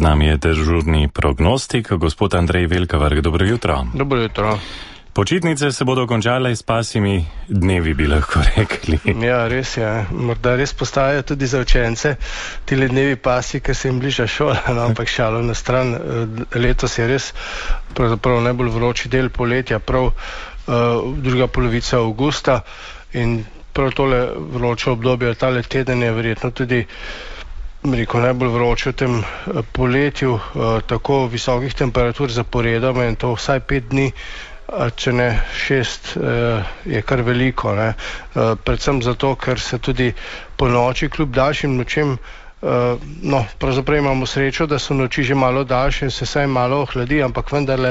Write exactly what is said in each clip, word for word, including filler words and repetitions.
nami je dežurni prognostik, gospod Andrej Velkavrh. Dobro jutro. Dobro jutro. Počitnice se bodo končale s pasimi dnevi, bi lahko rekli. Ja, res je. Morda res postajajo tudi za učence tile dnevi pasi, ker se jim bliža šola, no, ampak šalo na stran. Letos je res pravzaprav najbolj vroči del poletja, prav uh, druga polovica avgusta, in prav tole vroče obdobje, tale teden je verjetno tudi rekel, najbolj vroče v tem poletju, uh, tako visokih temperatur zaporedoma, in to vsaj pet dni, če ne šest, je kar veliko, ne. Predvsem zato, ker se tudi po noči kljub daljšim nočem, no, pravzaprav imamo srečo, da so noči že malo daljše in se vsaj malo ohladi, ampak vendarle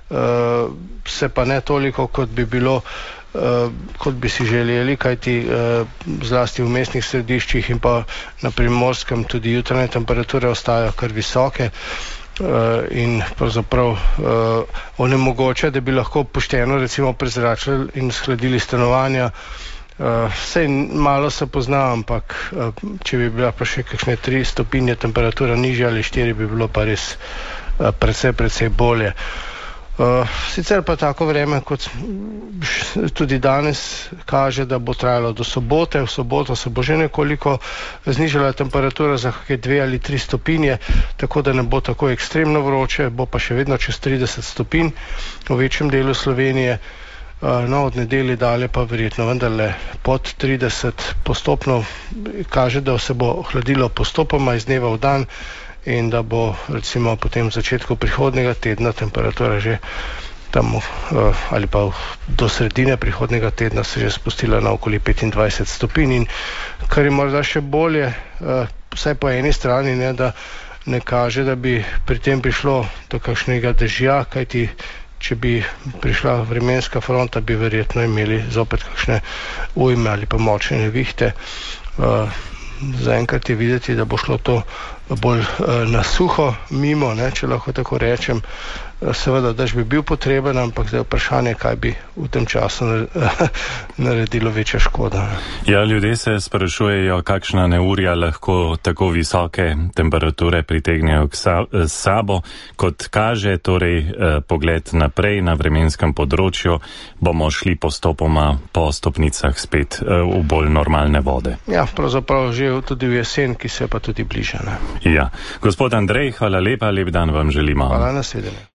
se pa ne toliko, kot bi bilo, kot bi si želeli, kajti zlasti v mestnih središčih in pa na Primorskem tudi jutranje temperature ostajajo kar visoke. Uh, in pravzaprav uh, onemogoča, da bi lahko pošteno recimo prezračili in shladili stanovanja. Uh, sej malo se pozna, ampak uh, če bi bila pa še kakšne tri stopinje temperatura nižja ali štiri, bi bilo pa res uh, precej, precej bolje. Uh, sicer pa tako vreme, kot tudi danes kaže, da bo trajalo do sobote. V soboto se bo že nekoliko znižala temperatura za kakšne dve ali tri stopinje, tako da ne bo tako ekstremno vroče, bo pa še vedno čez trideset stopinj v večjem delu Slovenije. Uh, no, od nedelje dalje pa verjetno vendarle pod trideset, postopno kaže, da se bo hladilo postopoma iz dneva v dan, in da bo recimo potem v začetku prihodnega tedna temperatura že tam ali pa do sredine prihodnega tedna se že spustila na okoli petindvajset stopinj, in kar je morda še bolje, vsaj po eni strani, ne, da ne kaže, da bi pri tem prišlo do kakšnega dežja, kajti če bi prišla vremenska fronta, bi verjetno imeli zopet kakšne ujme ali pa močne nevihte. Zaenkrat je videti, da bo šlo to bolj uh, na suho mimo, ne, če lahko tako rečem. Seveda, daž bi bil potreben, ampak zdaj je vprašanje, kaj bi v tem času naredilo večja škoda. Ja, ljudje se sprašujejo, kakšna neurja lahko tako visoke temperature pritegnejo k sa- sabo. Kot kaže, torej eh, pogled naprej na vremenskem področju, bomo šli postopoma po stopnicah spet eh, v bolj normalne vode. Ja, pravzaprav že tudi v jesen, ki se pa tudi bliža. Ne? Ja. Gospod Andrej, hvala lepa, lep dan vam želimo. Hvala, nasvidenje.